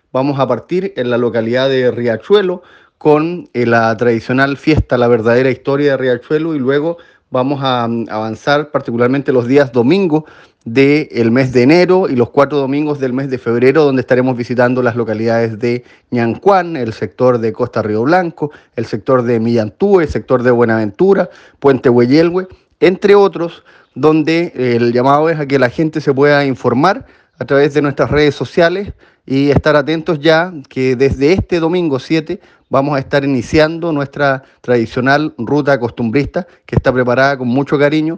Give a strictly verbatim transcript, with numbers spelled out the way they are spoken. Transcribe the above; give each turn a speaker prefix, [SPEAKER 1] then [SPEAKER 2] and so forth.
[SPEAKER 1] vamos a partir en la localidad de Riachuelo con eh, la tradicional fiesta, la verdadera historia de Riachuelo, y luego vamos a um, avanzar particularmente los días domingos del mes de enero y los cuatro domingos del mes de febrero, donde estaremos visitando las localidades de Ñancuán, el sector de Costa Río Blanco, el sector de Millantú, el sector de Buenaventura, Puente Hueyelhue, entre otros, donde el llamado es a que la gente se pueda informar a través de nuestras redes sociales y estar atentos ya que desde este domingo siete vamos a estar iniciando nuestra tradicional ruta costumbrista que está preparada con mucho cariño